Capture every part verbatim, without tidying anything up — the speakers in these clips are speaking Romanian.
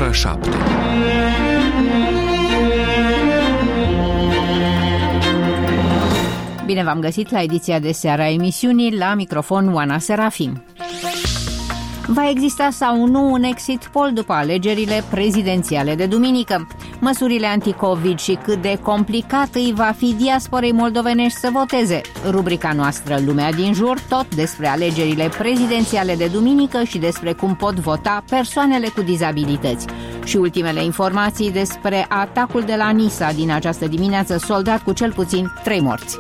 ora șapte. Bine v-am găsit la ediția de seară a emisiunii, la microfon Oana Serafim. Va exista sau nu un exit poll după alegerile prezidențiale de duminică? Măsurile anti-Covid și cât de complicat îi va fi diasporei moldovenești să voteze? Rubrica noastră Lumea din jur, tot despre alegerile prezidențiale de duminică și despre cum pot vota persoanele cu dizabilități. Și ultimele informații despre atacul de la Nisa din această dimineață, soldat cu cel puțin trei morți.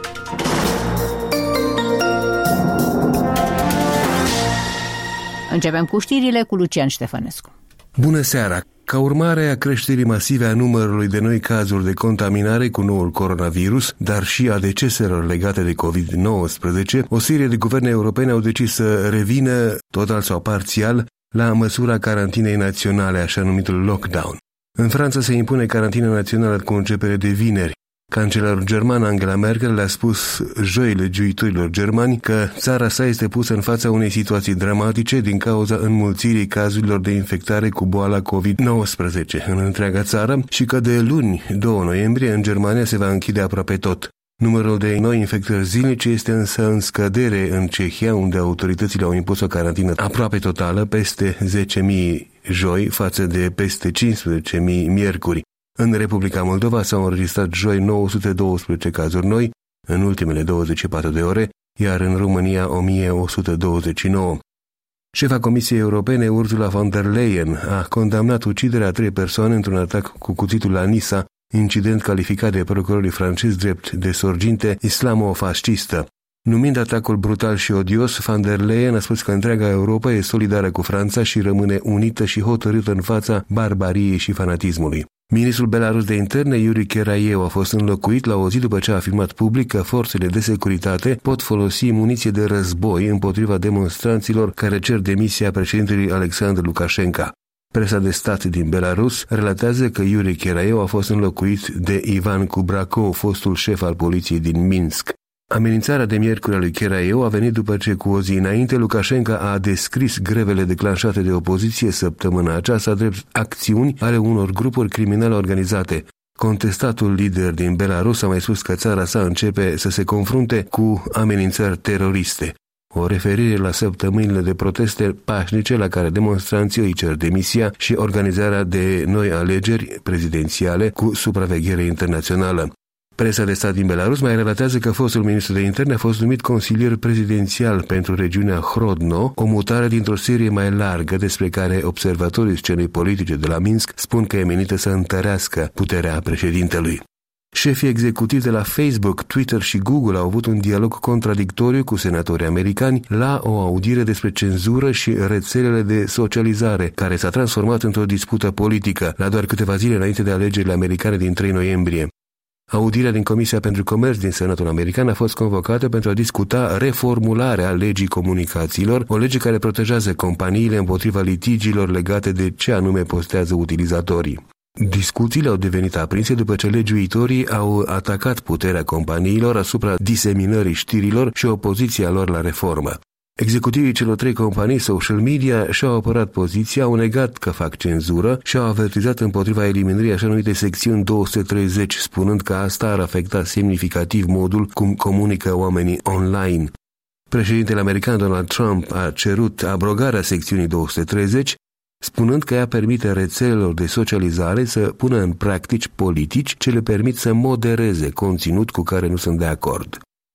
Începem cu știrile cu Lucian Ștefănescu. Bună seara! Ca urmare a creșterii masive a numărului de noi cazuri de contaminare cu noul coronavirus, dar și a deceselor legate de covid nouăsprezece, o serie de guverne europene au decis să revină, total sau parțial, la măsura carantinei naționale, așa numitul lockdown. În Franța se impune carantina națională cu începere de vineri. Cancelarul german Angela Merkel le-a spus joi legiuitorilor germani că țara sa este pusă în fața unei situații dramatice din cauza înmulțirii cazurilor de infectare cu boala covid nouăsprezece în întreaga țară și că de luni, doi noiembrie, în Germania se va închide aproape tot. Numărul de noi infectări zilnice este însă în scădere în Cehia, unde autoritățile au impus o carantină aproape totală, peste zece mii joi, față de peste cincisprezece mii miercuri. În Republica Moldova s-au înregistrat joi nouă sute douăsprezece cazuri noi în ultimele douăzeci și patru de ore, iar în România o mie o sută douăzeci și nouă. Șefa Comisiei Europene, Ursula von der Leyen, a condamnat uciderea a trei persoane într-un atac cu cuțitul la Nisa, incident calificat de procurorii francezi drept de sorginte islamo-fascistă. Numind atacul brutal și odios, von der Leyen a spus că întreaga Europa e solidară cu Franța și rămâne unită și hotărâtă în fața barbariei și fanatismului. Ministrul belarus de interne, Yuri Cherayeu, a fost înlocuit la o zi după ce a afirmat public că forțele de securitate pot folosi muniție de război împotriva demonstranților care cer demisia președintelui Alexandru Lukashenko. Presa de stat din Belarus relatează că Yuri Cherayeu a fost înlocuit de Ivan Kubrakov, fostul șef al poliției din Minsk. Amenințarea de miercuri a lui Cherayeu a venit după ce, cu o zi înainte, Lukashenko a descris grevele declanșate de opoziție săptămâna aceasta drept acțiuni ale unor grupuri criminale organizate. Contestatul lider din Belarus a mai spus că țara sa începe să se confrunte cu amenințări teroriste. O referire la săptămânile de proteste pașnice la care demonstranții îi cer demisia și organizarea de noi alegeri prezidențiale cu supraveghere internațională. Presa de stat din Belarus mai relatează că fostul ministru de interne a fost numit consilier prezidențial pentru regiunea Hrodno, o mutare dintr-o serie mai largă despre care observatorii scenei politice de la Minsk spun că e menită să întărească puterea președintelui. Șefii executivi de la Facebook, Twitter și Google au avut un dialog contradictoriu cu senatorii americani la o audiere despre cenzură și rețelele de socializare, care s-a transformat într-o dispută politică, la doar câteva zile înainte de alegerile americane din trei noiembrie. Audierea din Comisia pentru Comerț din Senatul American a fost convocată pentru a discuta reformularea legii comunicațiilor, o lege care protejează companiile împotriva litigiilor legate de ce anume postează utilizatorii. Discuțiile au devenit aprinse după ce legiuitorii au atacat puterea companiilor asupra diseminării știrilor și opoziția lor la reformă. Executivii celor trei companii social media și-au apărat poziția, au negat că fac cenzură și au avertizat împotriva eliminării așa numite secțiuni două sute treizeci, spunând că asta ar afecta semnificativ modul cum comunică oamenii online. Președintele american Donald Trump a cerut abrogarea secțiunii două sute treizeci, spunând că ea permite rețelelor de socializare să pună în practici politici ce le permit să modereze conținut cu care nu sunt de acord.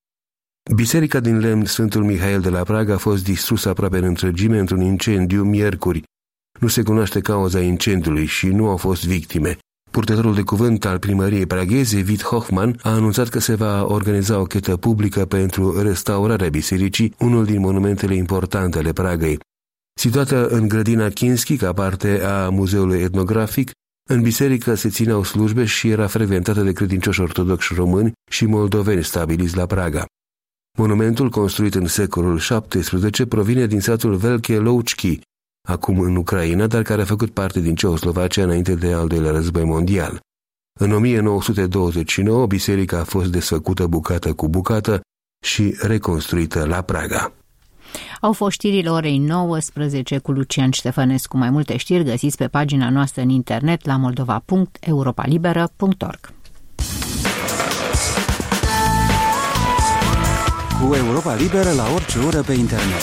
Biserica din lemn Sfântul Mihail de la Praga a fost distrusă aproape în întregime într-un incendiu miercuri. Nu se cunoaște cauza incendiului și nu au fost victime. Purtătorul de cuvânt al primăriei pragheze, Vit Hochman, a anunțat că se va organiza o chetă publică pentru restaurarea bisericii, unul din monumentele importante ale Pragăi. Situată în grădina Kinski, ca parte a muzeului etnografic, în biserică se țineau slujbe și era frecventată de credincioși ortodoxi români și moldoveni stabiliți la Praga. Monumentul, construit în secolul șaptesprezece, provine din satul Velké Loučky, acum în Ucraina, dar care a făcut parte din Ceoslovacia înainte de al doilea război mondial. În o mie nouă sute douăzeci și nouă, biserica a fost desfăcută bucată cu bucată și reconstruită la Praga. Au fost știrile orei nouăsprezece cu Lucian Ștefănescu. Mai multe știri găsiți pe pagina noastră în internet la moldova punct europa liberă punct org. Cu Europa Liberă la orice oră pe internet.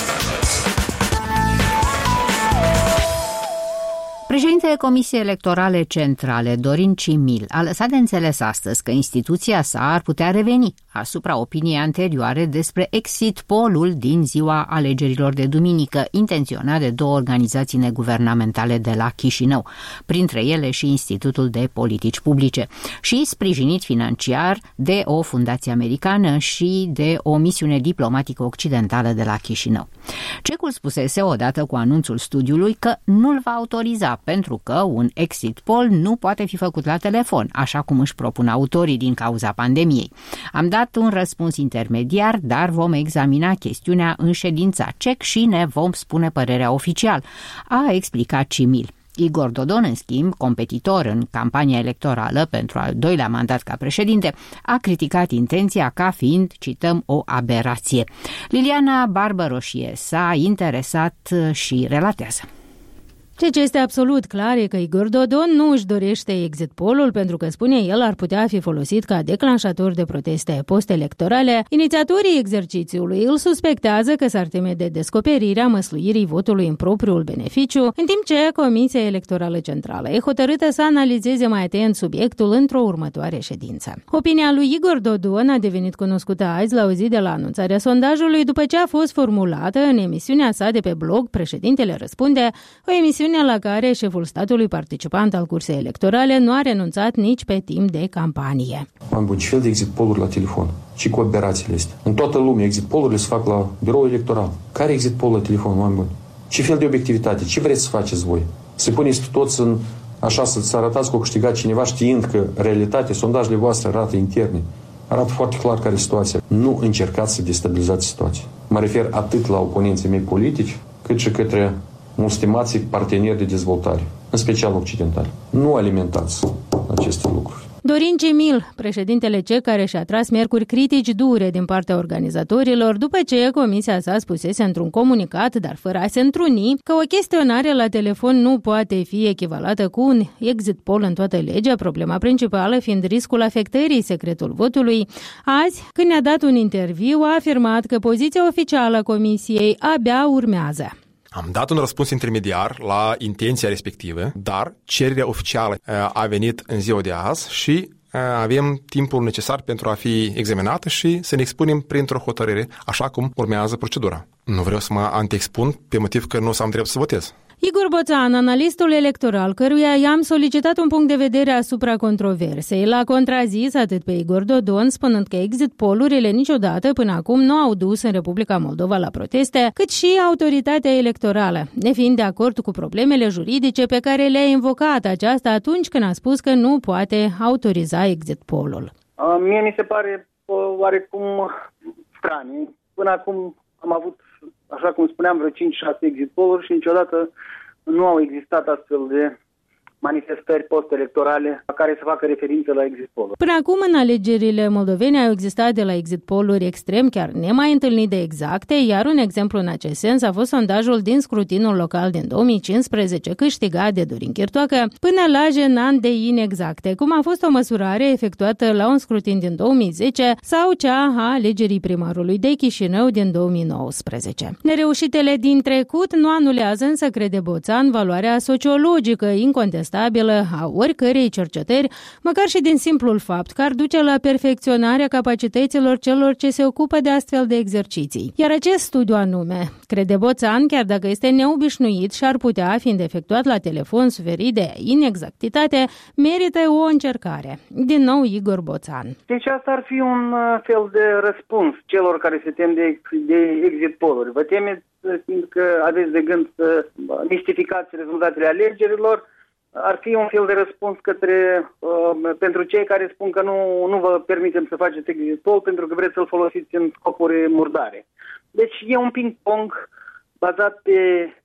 Președintele Comisiei Electorale Centrale, Dorin Cimil, a lăsat de înțeles astăzi că instituția sa ar putea reveni asupra opiniei anterioare despre exit poll-ul din ziua alegerilor de duminică, intenționat de două organizații neguvernamentale de la Chișinău, printre ele și Institutul de Politici Publice, și sprijinit financiar de o fundație americană și de o misiune diplomatică occidentală de la Chișinău. Cecul spusese odată cu anunțul studiului că nu-l va autoriza pentru că un exit poll nu poate fi făcut la telefon, așa cum își propun autorii din cauza pandemiei. Am dat un răspuns intermediar, dar vom examina chestiunea în ședința C E C și ne vom spune părerea oficial, a explicat Cimil. Igor Dodon, în schimb, competitor în campania electorală pentru al doilea mandat ca președinte, a criticat intenția ca fiind, cităm, o aberație. Liliana Barbăroșie s-a interesat și relatează. Ceea ce este absolut clar e că Igor Dodon nu își dorește exit poll-ul pentru că, spune el, ar putea fi folosit ca declanșator de proteste post-electorale. Inițiatorii exercițiului îl suspectează că s-ar teme de descoperirea măsluirii votului în propriul beneficiu, în timp ce Comisia Electorală Centrală e hotărâtă să analizeze mai atent subiectul într-o următoare ședință. Opinia lui Igor Dodon a devenit cunoscută azi la o zi de la anunțarea sondajului după ce a fost formulată în emisiunea sa de pe blog Președintele Răspunde, o emisiune la care șeful statului participant al cursei electorale nu a renunțat nici pe timp de campanie. Oameni buni, ce fel de exit poll-uri la telefon? Și cu aberațiile astea? În toată lumea exit poll-urile se fac la birou electoral. Care exit poll la telefon, oameni buni? Ce fel de obiectivitate? Ce vreți să faceți voi? Să puneți toți în așa, să arătați că a câștigat cineva știind că realitatea, sondajele voastre arată interne. Arată foarte clar care e situația. Nu încercați să destabilizați situația. Mă refer atât la oponenții mei politici, cât și către stimații parteneri de dezvoltare, în special occidentali. Nu alimentați aceste lucruri. Dorin Cimil, președintele C E C, care și-a tras miercuri critici dure din partea organizatorilor, după ce comisia sa spusese într-un comunicat, dar fără a se întruni, că o chestionare la telefon nu poate fi echivalată cu un exit poll în toată legea, problema principală fiind riscul afectării secretul votului. Azi, când ne-a dat un interviu, a afirmat că poziția oficială a comisiei abia urmează. Am dat un răspuns intermediar la intenția respectivă, dar cererea oficială a venit în ziua de azi și avem timpul necesar pentru a fi examinată și să ne expunem printr-o hotărâre, așa cum urmează procedura. Nu vreau să mă anti-expun pe motiv că nu o să am drept să votez. Igor Boțan, analistul electoral, căruia i-am solicitat un punct de vedere asupra controversei, l-a contrazis atât pe Igor Dodon, spunând că exit poll-urile niciodată până acum nu au dus în Republica Moldova la proteste, cât și autoritatea electorală, nefiind de acord cu problemele juridice pe care le-a invocat aceasta atunci când a spus că nu poate autoriza exit poll-ul. Mie mi se pare oarecum straniu. Până acum am avut, așa cum spuneam, vreo cinci șase exit poll-uri și niciodată nu au existat astfel de manifestări post-electorale la care să facă referință la exit poll-uri. Până acum, în alegerile moldovene au existat de la exit poll-uri extrem, chiar nemai întâlnite exacte, iar un exemplu în acest sens a fost sondajul din scrutinul local din două mii cincisprezece, câștigat de Dorin Chirtoacă, până la jenant de inexacte, cum a fost o măsurare efectuată la un scrutin din două mii zece sau cea a alegerii primarului de Chișinău din două mii nouăsprezece. Nereușitele din trecut nu anulează, însă, crede Boțan, valoarea sociologică incontestabilă a oricărei cercetări, măcar și din simplul fapt că ar duce la perfecționarea capacităților celor ce se ocupă de astfel de exerciții. Iar acest studiu anume, crede Boțan, chiar dacă este neobișnuit și ar putea, fiind efectuat la telefon, suferit de inexactitate, merită o încercare. Din nou, Igor Boțan. Deci asta ar fi un fel de răspuns celor care se tem de, de exit poll-uri. Vă temeți că aveți de gând să mistificați rezultatele alegerilor? Ar fi un fel de răspuns către uh, pentru cei care spun că nu, nu vă permitem să faceți exit poll pentru că vreți să-l folosiți în scopuri murdare. Deci e un ping-pong bazat pe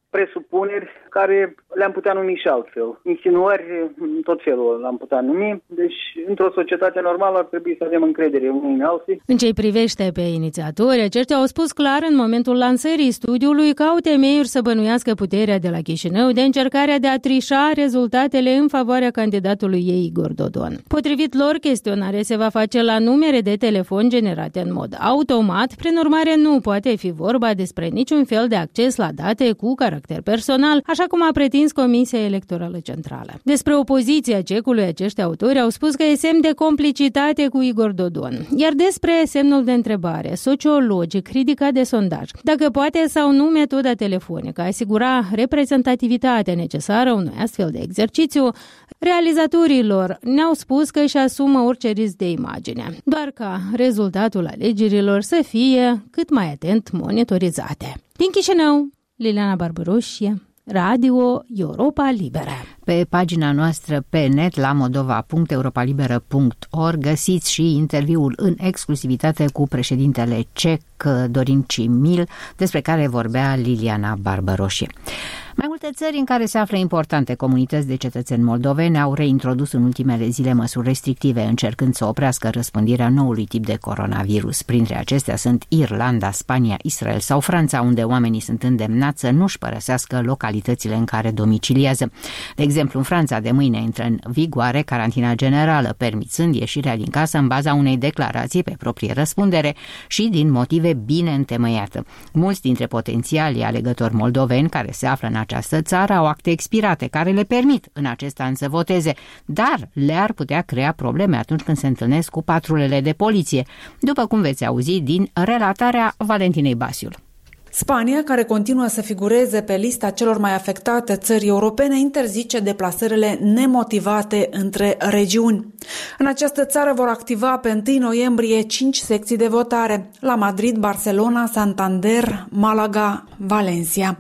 presupuneri care le-am putea numi și altfel. Insinuări, tot felul le-am putea numi. Deci, într-o societate normală ar trebui să avem încredere unii în alții. În ce-i privește pe inițiatori, aceștia au spus clar în momentul lansării studiului că au temeiuri să bănuiască puterea de la Chișinău de încercarea de a trișa rezultatele în favoarea candidatului ei Igor Dodon. Potrivit lor, chestionarea se va face la numere de telefon generate în mod automat, prin urmare nu poate fi vorba despre niciun fel de acces la date cu caracter personal, așa cum a pretins Comisia Electorală Centrală. Despre opoziția cecului, acești autori au spus că e semn de complicitate cu Igor Dodon. Iar despre semnul de întrebare, sociologic, ridicat de sondaj, dacă poate sau nu metoda telefonică asigura reprezentativitatea necesară unui astfel de exercițiu, realizatorilor ne-au spus că își asumă orice risc de imagine, doar ca rezultatul alegerilor să fie cât mai atent monitorizate. Din Chișinău, Liliana Barbăroșie, Radio Europa Liberă. Pe pagina noastră pe net la moldova punct europa liberă punct org găsiți și interviul în exclusivitate cu președintele cec Dorin Cimil, despre care vorbea Liliana Barbăroșie. Mai multe țări în care se află importante comunități de cetățeni moldoveni au reintrodus în ultimele zile măsuri restrictive, încercând să oprească răspândirea noului tip de coronavirus. Printre acestea sunt Irlanda, Spania, Israel sau Franța, unde oamenii sunt îndemnați să nu-și părăsească localitățile în care domiciliază. De exemplu, în Franța, de mâine intră în vigoare carantina generală, permițând ieșirea din casă în baza unei declarații pe proprie răspundere și din motive bine întemeiate. Mulți dintre potențialii alegători moldoveni care se află în această țară au acte expirate care le permit în acest an să voteze, dar le-ar putea crea probleme atunci când se întâlnesc cu patrulele de poliție, după cum veți auzi din relatarea Valentinei Basiul. Spania, care continuă să figureze pe lista celor mai afectate țări europene, interzice deplasările nemotivate între regiuni. În această țară vor activa pe întâi noiembrie cinci secții de votare: la Madrid, Barcelona, Santander, Malaga, Valencia.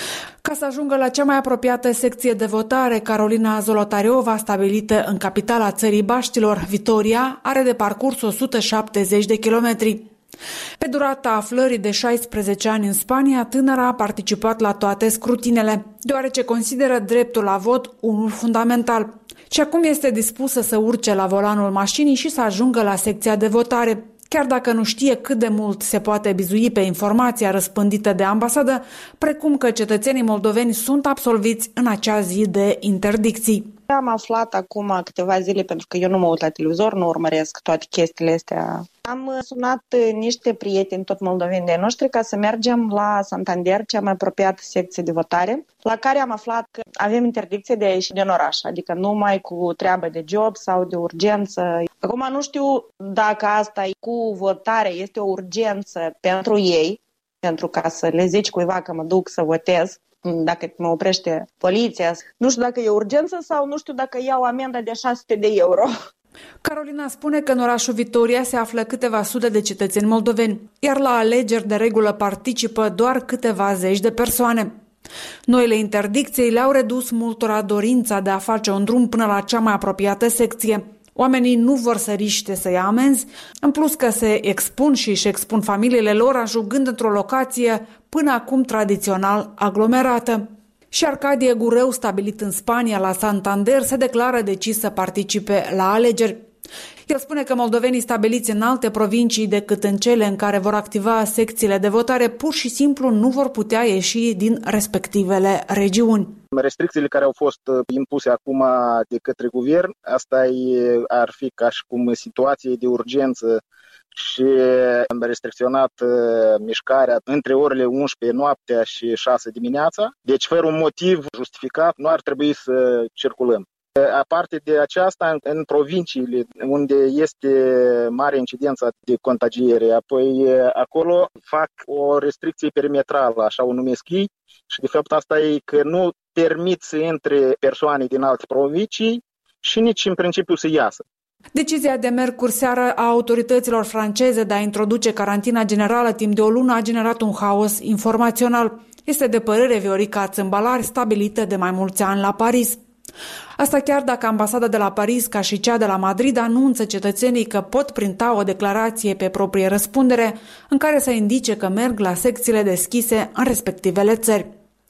Ca să ajungă la cea mai apropiată secție de votare, Carolina Zolotariova, stabilită în capitala țării Baștilor, Vitoria, are de parcurs o sută șaptezeci de kilometri. Pe durata aflării de șaisprezece ani în Spania, tânăra a participat la toate scrutinele, deoarece consideră dreptul la vot unul fundamental. Și acum este dispusă să urce la volanul mașinii și să ajungă la secția de votare. Chiar dacă nu știe cât de mult se poate bizui pe informația răspândită de ambasadă, precum că cetățenii moldoveni sunt absolviți în acea zi de interdicții. Am aflat acum câteva zile, pentru că eu nu mă uit la televizor, nu urmăresc toate chestiile astea. Am sunat niște prieteni, tot moldoveni de noștri, ca să mergem la Santander, cea mai apropiată secție de votare, la care am aflat că avem interdicție de a ieși din oraș, adică numai cu treabă de job sau de urgență. Acum nu știu dacă asta cu votare este o urgență pentru ei, pentru ca să le zici cuiva că mă duc să votez, dacă mă oprește poliția. Nu știu dacă e urgență sau nu știu dacă iau amenda de șase sute de euro. Carolina spune că în orașul Vitoria se află câteva sute de cetățeni moldoveni, iar la alegeri de regulă participă doar câteva zeci de persoane. Noile interdicții le-au redus multora dorința de a face un drum până la cea mai apropiată secție. Oamenii nu vor să riște să ia amenzi, în plus că se expun și își expun familiile lor ajungând într-o locație până acum tradițional aglomerată. Și Arcadie Gureu, stabilit în Spania la Santander, se declară decis să participe la alegeri. El spune că moldovenii stabiliți în alte provincii decât în cele în care vor activa secțiile de votare pur și simplu nu vor putea ieși din respectivele regiuni. Restricțiile care au fost impuse acum de către guvern, asta ar fi ca și cum situație de urgență și am restricționat mișcarea între orele unsprezece noaptea și șase dimineața. Deci, fără un motiv justificat, nu ar trebui să circulăm. Aparte de aceasta, în provinciile unde este mare incidența de contagiere, apoi acolo fac o restricție perimetrală, așa o numesc ei, și de fapt asta e că nu permit să intre persoane din alte provincii și nici în principiu să iasă. Decizia de miercuri seară a autorităților franceze de a introduce carantina generală timp de o lună a generat un haos informațional. Este de părere Viorica Țâmbalari, stabilită de mai mulți ani la Paris. Asta chiar dacă ambasada de la Paris, ca și cea de la Madrid, anunță cetățenii că pot printa o declarație pe proprie răspundere în care să indice că merg la secțiile deschise în respectivele țări.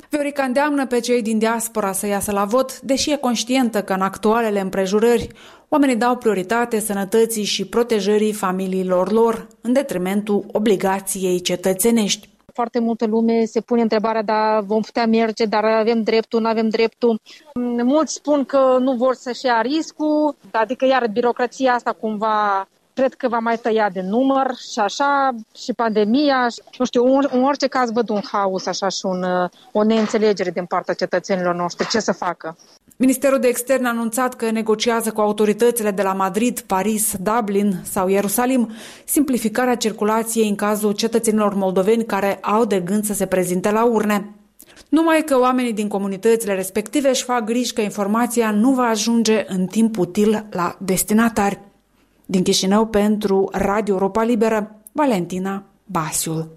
Viorica îndeamnă pe cei din diaspora să iasă la vot, deși e conștientă că în actualele împrejurări oamenii dau prioritate sănătății și protejării familiilor lor, în detrimentul obligației cetățenești. Foarte multă lume se pune întrebarea, dar vom putea merge, dar avem dreptul, nu avem dreptul. Mulți spun că nu vor să-și ia riscul, adică iar birocrația asta cumva cred că va mai tăia de număr și așa, și pandemia. Nu știu, în orice caz văd un haos așa și un, o neînțelegere din partea cetățenilor noștri. Ce să facă? Ministerul de Externe a anunțat că negociază cu autoritățile de la Madrid, Paris, Dublin sau Ierusalim simplificarea circulației în cazul cetățenilor moldoveni care au de gând să se prezinte la urne. Numai că oamenii din comunitățile respective își fac griji că informația nu va ajunge în timp util la destinatari. Din Chișinău pentru Radio Europa Liberă, Valentina Basiul.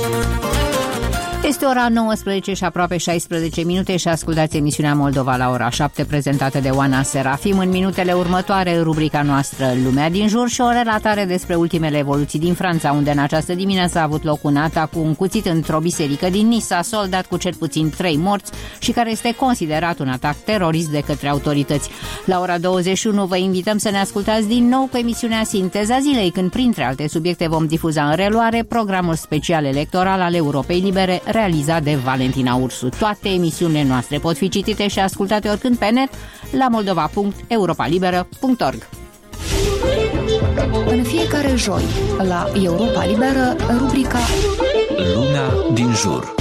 Este ora nouăsprezece și aproape șaisprezece minute și ascultați emisiunea Moldova la ora șapte, prezentată de Oana Serafim. În minutele următoare, rubrica noastră Lumea din jur și o relatare despre ultimele evoluții din Franța, unde în această dimineață a avut loc un atac cu un cuțit într-o biserică din Nisa, soldat cu cel puțin trei morți și care este considerat un atac terorist de către autorități. La ora douăzeci și unu vă invităm să ne ascultați din nou cu emisiunea Sinteza Zilei, când printre alte subiecte vom difuza în reluare programul special electoral al Europei Libere, realizat de Valentina Ursu. Toate emisiunile noastre pot fi citite și ascultate oricând pe net la moldova punct europa liberă punct org. În fiecare joi, la Europa Liberă, rubrica Lumea din jur.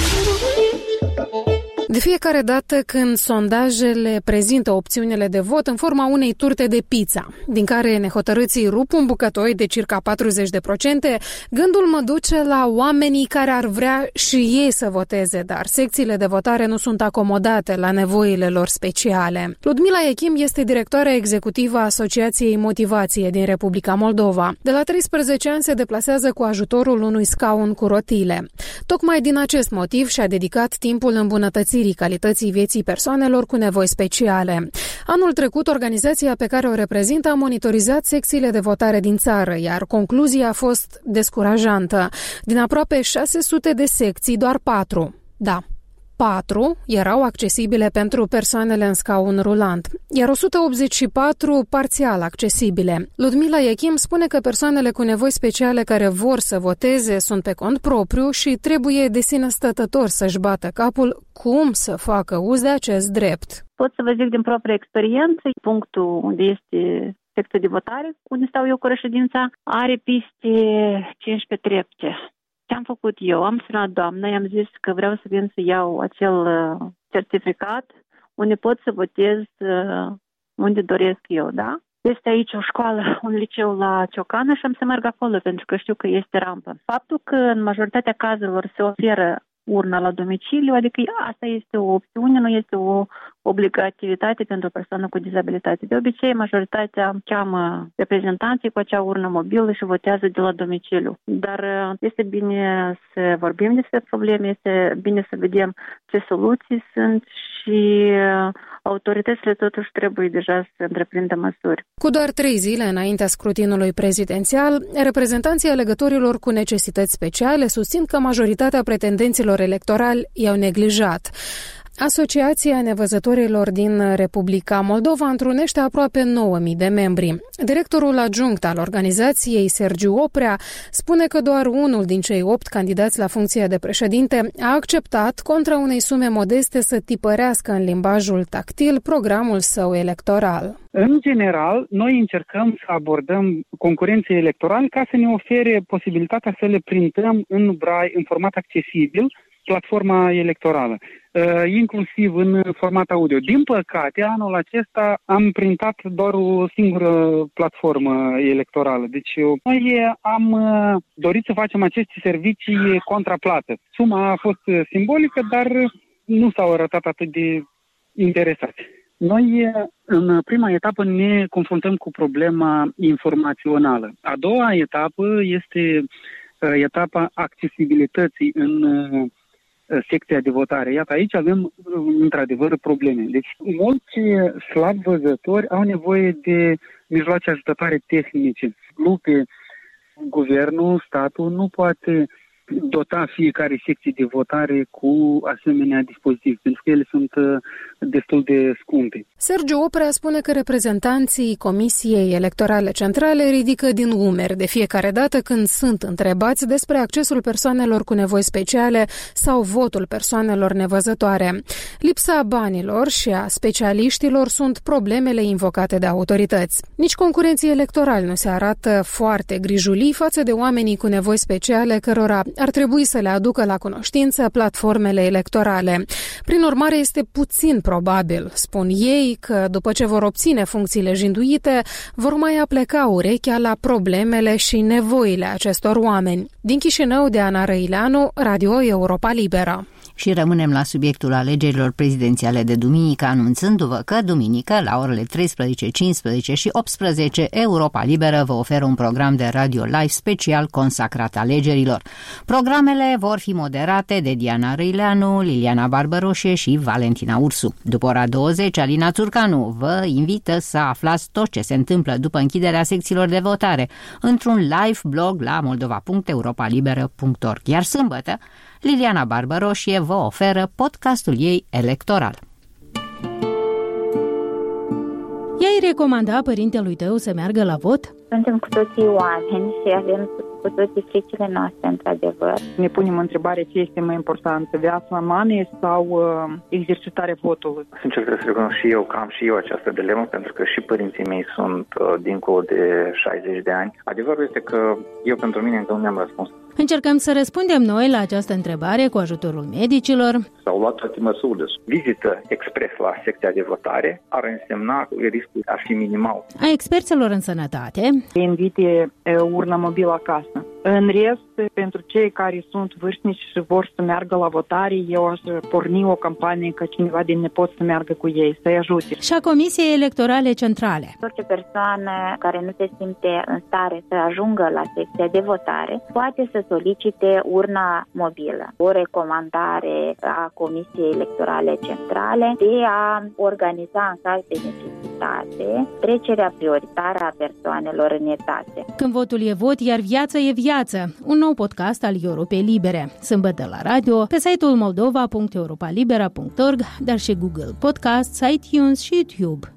De fiecare dată când sondajele prezintă opțiunile de vot în forma unei turte de pizza, din care nehotărâții rup un bucătoi de circa patruzeci de procente, gândul mă duce la oamenii care ar vrea și ei să voteze, dar secțiile de votare nu sunt acomodate la nevoile lor speciale. Ludmila Echim este directoarea executivă a Asociației Motivație din Republica Moldova. De la treisprezece ani se deplasează cu ajutorul unui scaun cu rotile. Tocmai din acest motiv și-a dedicat timpul îmbunătățirii calității vieții persoanelor cu nevoi speciale. Anul trecut, organizația pe care o reprezintă a monitorizat secțiile de votare din țară, iar concluzia a fost descurajantă. Din aproape șase sute de secții, doar patru. Da. patru erau accesibile pentru persoanele în scaun rulant, iar o sută optzeci și patru parțial accesibile. Ludmila Echim spune că persoanele cu nevoi speciale care vor să voteze sunt pe cont propriu și trebuie de sine stătător să-și bată capul cum să facă uz de acest drept. Pot să vă zic din proprie experiență, punctul unde este secția de votare, unde stau eu cu reședința, are peste cincisprezece trepte. Ce am făcut eu? Am sunat doamna, i-am zis că vreau să vin să iau acel uh, certificat unde pot să votez uh, unde doresc eu, da? Este aici o școală, un liceu la Ciocană și am să merg acolo pentru că știu că este rampă. Faptul că în majoritatea cazurilor se oferă urna la domiciliu, adică asta este o opțiune, nu este o obligativitate pentru o persoană cu dizabilitate. De obicei, majoritatea cheamă reprezentanții cu acea urnă mobilă și votează de la domiciliu. Dar este bine să vorbim despre probleme, este bine să vedem ce soluții sunt și autoritățile totuși trebuie deja să întreprindă măsuri. Cu doar trei zile înaintea scrutinului prezidențial, reprezentanții alegătorilor cu necesități speciale susțin că majoritatea pretendenților electorali i-au neglijat. Asociația Nevăzătorilor din Republica Moldova întrunește aproape nouă mii de membri. Directorul adjunct al organizației, Sergiu Oprea, spune că doar unul din cei opt candidați la funcția de președinte a acceptat, contra unei sume modeste, să tipărească în limbajul tactil programul său electoral. În general, noi încercăm să abordăm concurenții electorali ca să ne ofere posibilitatea să le printăm în brai, în format accesibil, platforma electorală, inclusiv în format audio. Din păcate, anul acesta am printat doar o singură platformă electorală. Deci noi am dorit să facem aceste servicii contraplată. Suma a fost simbolică, dar nu s-au arătat atât de interesați. Noi, în prima etapă, ne confruntăm cu problema informațională. A doua etapă este etapa accesibilității în secția de votare. Iată, aici avem într-adevăr probleme. Deci, mulți slab văzători au nevoie de mijloace ajutătoare tehnice. Lupe, guvernul, statul nu poate dota fiecare secție de votare cu asemenea dispozitiv, pentru că ele sunt destul de scumpe. Sergiu Oprea spune că reprezentanții Comisiei Electorale Centrale ridică din umeri de fiecare dată când sunt întrebați despre accesul persoanelor cu nevoi speciale sau votul persoanelor nevăzătoare. Lipsa banilor și a specialiștilor sunt problemele invocate de autorități. Nici concurenții electorali nu se arată foarte grijulii față de oamenii cu nevoi speciale cărora ar trebui să le aducă la cunoștință platformele electorale. Prin urmare, este puțin probabil, spun ei, că după ce vor obține funcțiile jinduite, vor mai apleca urechea la problemele și nevoile acestor oameni. Din Chișinău, Diana Răileanu, Radio Europa Liberă. Și rămânem la subiectul alegerilor prezidențiale de duminică, anunțându-vă că duminică, la orele treisprezece, cincisprezece și optsprezece, Europa Liberă vă oferă un program de radio live special consacrat alegerilor. Programele vor fi moderate de Diana Răileanu, Liliana Barbăroșe și Valentina Ursu. După ora douăzeci, Alina Țurcanu vă invită să aflați tot ce se întâmplă după închiderea secțiilor de votare într-un live blog la moldova punct europa liberă punct org. Iar sâmbătă, Liliana Barbăroșie vă oferă podcastul ei electoral. I-ai recomanda părintelui tău să meargă la vot? Suntem cu toții oameni și avem cu toții fricile noastre, într-adevăr. Ne punem întrebarea ce este mai important, viața mamei sau uh, exercitarea votului. Sincer, trebuie să recunosc și eu că am și eu această dilemă, pentru că și părinții mei sunt uh, dincolo de șaizeci de ani. Adevărul este că eu pentru mine încă nu mi-am răspuns. Încercăm să răspundem noi la această întrebare cu ajutorul medicilor. S-au luat toate măsurile. Vizită expres la secția de votare ar însemna riscul ar fi minimal. A experților în sănătate invite urna mobilă acasă. În rest, pentru cei care sunt vârstnici și vor să meargă la votare, eu aș porni o campanie ca cineva din nepoți să meargă cu ei, să-i ajute. Și a Comisiei Electorale Centrale. Orice persoană care nu se simte în stare să ajungă la secția de votare poate să solicite urna mobilă. O recomandare a Comisiei Electorale Centrale de a organiza în caz de necesitate trecerea prioritară a persoanelor în etate. Când votul e vot, iar viața e viață. Un nou podcast al Europei Libere. Sâmbătă la radio, pe site-ul moldova punct europa libera punct org, dar și Google Podcasts, iTunes și YouTube.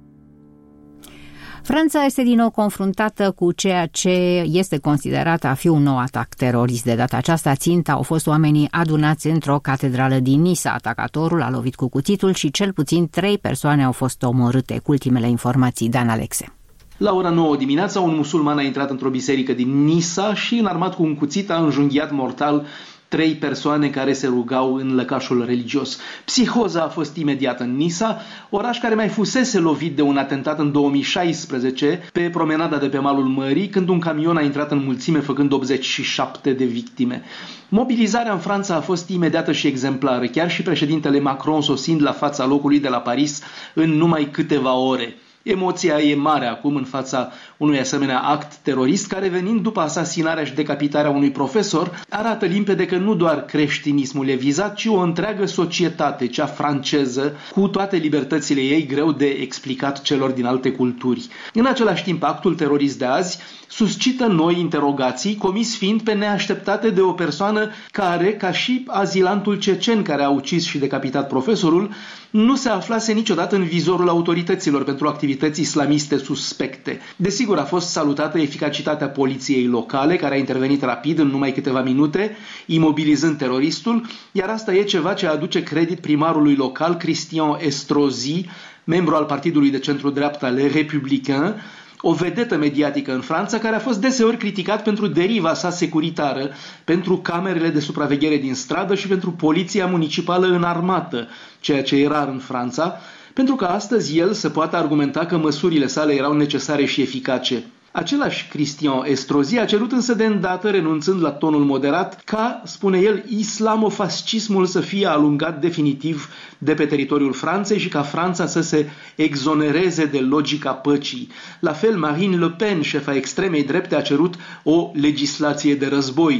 Franța este din nou confruntată cu ceea ce este considerat a fi un nou atac terorist. De data aceasta, ținta au fost oamenii adunați într-o catedrală din Nisa. Atacatorul a lovit cu cuțitul și cel puțin trei persoane au fost omorâte. Cu ultimele informații, Dan Alexe. La ora nouă dimineața, un musulman a intrat într-o biserică din Nisa și, înarmat cu un cuțit, a înjunghiat mortal trei persoane care se rugau în lăcașul religios. Psihoza a fost imediat în Nisa, oraș care mai fusese lovit de un atentat în două mii șaisprezece pe promenada de pe malul mării, când un camion a intrat în mulțime făcând optzeci și șapte de victime. Mobilizarea în Franța a fost imediată și exemplară, chiar și președintele Macron sosind la fața locului de la Paris în numai câteva ore. Emoția e mare acum în fața unui asemenea act terorist care, venind după asasinarea și decapitarea unui profesor, arată limpede că nu doar creștinismul e vizat, ci o întreagă societate, cea franceză, cu toate libertățile ei greu de explicat celor din alte culturi. În același timp, actul terorist de azi suscită noi interogații, comis fiind pe neașteptate de o persoană care, ca și azilantul cecen care a ucis și decapitat profesorul, nu se aflase niciodată în vizorul autorităților pentru activități islamiste suspecte. Desigur, a fost salutată eficacitatea poliției locale, care a intervenit rapid în numai câteva minute, imobilizând teroristul, iar asta e ceva ce aduce credit primarului local, Christian Estrosi, membru al partidului de centru-dreapta Les Républicains, o vedetă mediatică în Franța, care a fost deseori criticat pentru deriva sa securitară, pentru camerele de supraveghere din stradă și pentru poliția municipală înarmată, ceea ce e rar în Franța, pentru că astăzi el se poate argumenta că măsurile sale erau necesare și eficace. Același Christian Estrosi a cerut însă de îndată, renunțând la tonul moderat, ca, spune el, islamofascismul să fie alungat definitiv de pe teritoriul Franței și ca Franța să se exonereze de logica păcii. La fel, Marine Le Pen, șefa extremei drepte, a cerut o legislație de război.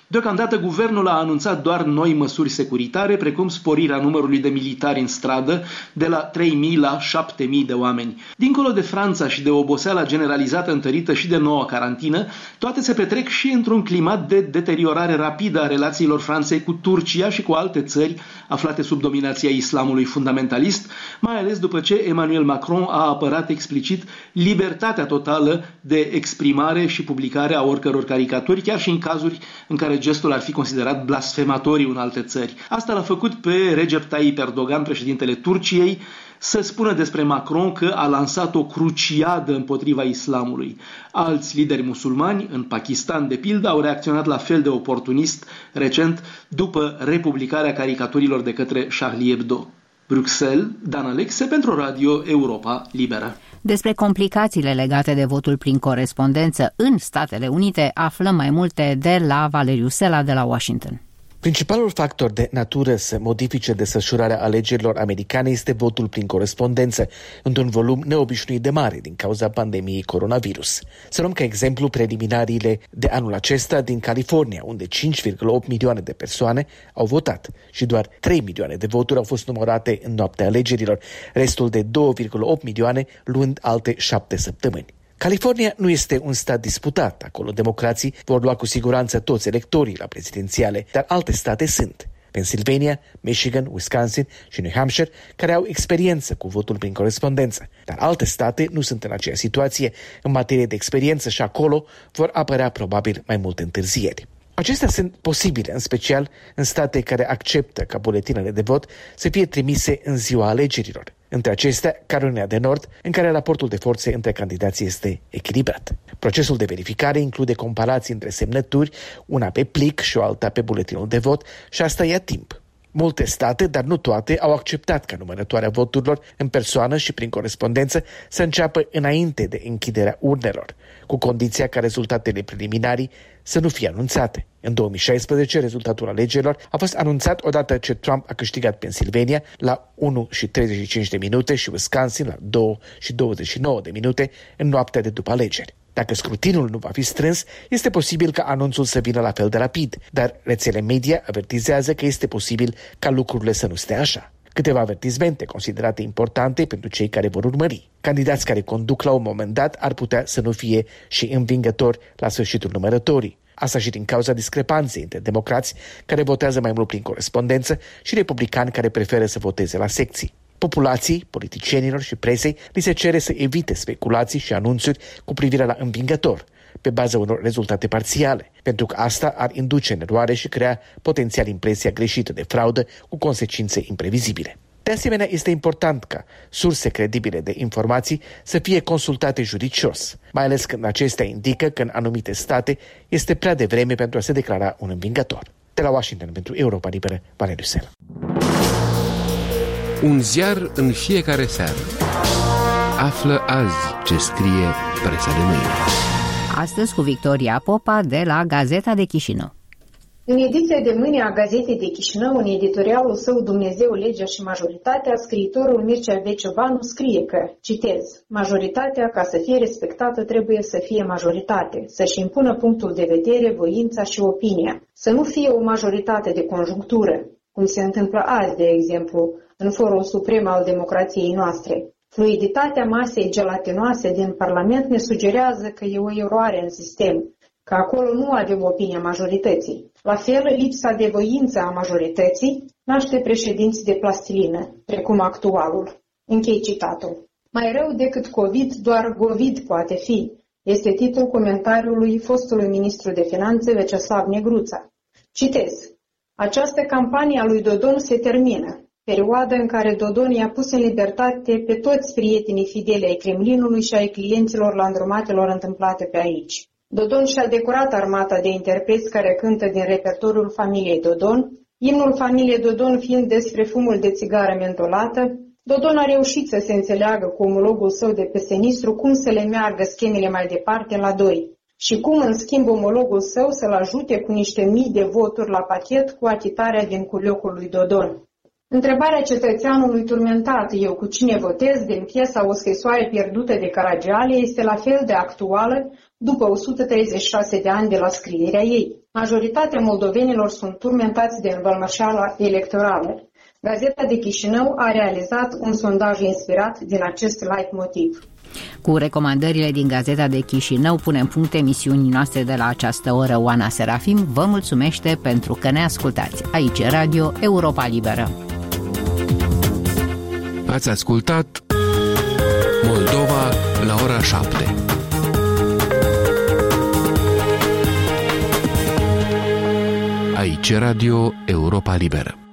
Deocamdată, guvernul a anunțat doar noi măsuri securitare, precum sporirea numărului de militari în stradă de la trei mii la șapte mii de oameni. Dincolo de Franța și de oboseala generalizată întărită și de noua carantină, toate se petrec și într-un climat de deteriorare rapidă a relațiilor Franței cu Turcia și cu alte țări aflate sub dominația islamului fundamentalist, mai ales după ce Emmanuel Macron a apărat explicit libertatea totală de exprimare și publicare a oricăror caricaturi, chiar și în cazuri în care gestul ar fi considerat blasfematoriu în alte țări. Asta l-a făcut pe Recep Tayyip Erdogan, președintele Turciei, să spună despre Macron că a lansat o cruciadă împotriva islamului. Alți lideri musulmani, în Pakistan de pildă, au reacționat la fel de oportunist recent după republicarea caricaturilor de către Charlie Hebdo. Bruxelles, Dan Alexe pentru Radio Europa Liberă. Despre complicațiile legate de votul prin corespondență în Statele Unite aflăm mai multe de la Valeriu Sela de la Washington. Principalul factor de natură să modifice desfășurarea alegerilor americane este votul prin corespondență, într-un volum neobișnuit de mare din cauza pandemiei coronavirus. Să luăm ca exemplu preliminariile de anul acesta din California, unde cinci virgulă opt milioane de persoane au votat și doar trei milioane de voturi au fost numărate în noaptea alegerilor, restul de doi virgulă opt milioane luând alte șapte săptămâni. California nu este un stat disputat, acolo democrații vor lua cu siguranță toți electorii la prezidențiale, dar alte state sunt. Pennsylvania, Michigan, Wisconsin și New Hampshire, care au experiență cu votul prin corespondență, dar alte state nu sunt în aceeași situație în materie de experiență și acolo vor apărea probabil mai multe întârzieri. Acestea sunt posibile, în special în state care acceptă ca buletinele de vot să fie trimise în ziua alegerilor. Între acestea, Carolina de Nord, în care raportul de forțe între candidați este echilibrat. Procesul de verificare include comparații între semnături, una pe plic și o alta pe buletinul de vot, și asta ia timp. Multe state, dar nu toate, au acceptat ca numărătoarea voturilor în persoană și prin corespondență să înceapă înainte de închiderea urnelor, cu condiția ca rezultatele preliminarii să nu fie anunțate. În două mii șaisprezece, rezultatul alegerilor a fost anunțat odată ce Trump a câștigat Pennsylvania la unu și treizeci și cinci de minute și Wisconsin la doi și douăzeci și nouă de minute în noaptea de după alegeri. Dacă scrutinul nu va fi strâns, este posibil ca anunțul să vină la fel de rapid, dar rețele media avertizează că este posibil ca lucrurile să nu stea așa. Câteva avertizmente considerate importante pentru cei care vor urmări. Candidați care conduc la un moment dat ar putea să nu fie și învingători la sfârșitul numărătorii. Asta și din cauza discrepanței între democrați care votează mai mult prin corespondență și republicani care preferă să voteze la secții. Populației, politicienilor și presei li se cere să evite speculații și anunțuri cu privire la învingător, pe baza unor rezultate parțiale, pentru că asta ar induce în eroare și crea potențial impresia greșită de fraudă cu consecințe imprevizibile. De asemenea, este important ca surse credibile de informații să fie consultate judicios, mai ales când acestea indică că în anumite state este prea devreme pentru a se declara un învingător. De la Washington pentru Europa Liberă, Valeriu Sela. Un ziar în fiecare seară. Află azi ce scrie presa de mâine. Astăzi cu Victoria Popa de la Gazeta de Chișinău. În ediția de mâine a Gazetei de Chișinău, în editorialul său Dumnezeu, legea și majoritatea, scriitorul Mircea B. Ciobanu scrie că, citez, majoritatea, ca să fie respectată, trebuie să fie majoritate, să-și impună punctul de vedere, voința și opinia, să nu fie o majoritate de conjunctură, cum se întâmplă azi, de exemplu, în forul suprem al democrației noastre. Fluiditatea masei gelatinoase din Parlament ne sugerează că e o eroare în sistem, că acolo nu avem opinia majorității. La fel, lipsa de voință a majorității naște președinți de plastilină, precum actualul. Închei citatul. Mai rău decât COVID, doar Govid poate fi, este titlul comentariului fostului ministru de finanțe Veceslav Negruța. Citez. Această campanie a lui Dodon se termină, perioada în care Dodon i-a pus în libertate pe toți prietenii fideli ai Kremlinului și ai clienților landromatelor întâmplate pe aici. Dodon și-a decorat armata de interpreți care cântă din repertoriul familiei Dodon, imnul familiei Dodon fiind despre fumul de țigară mentolată. Dodon a reușit să se înțeleagă cu omologul său de pe Senistru cum să le meargă schemele mai departe la doi și cum, în schimb, omologul său să-l ajute cu niște mii de voturi la pachet cu achitarea din culiocul lui Dodon. Întrebarea cetățeanului turmentat, eu cu cine votez, din piesa O scrisoare pierdută de Caragiale, este la fel de actuală după o sută treizeci și șase de ani de la scrierea ei. Majoritatea moldovenilor sunt turmentați de învălmășeala electorală. Gazeta de Chișinău a realizat un sondaj inspirat din acest leitmotiv. Cu recomandările din Gazeta de Chișinău punem punct emisiunii noastre de la această oră. Oana Serafim vă mulțumește pentru că ne ascultați. Aici e Radio Europa Liberă. Ați ascultat Moldova la ora șapte. Aici e Radio Europa Liberă.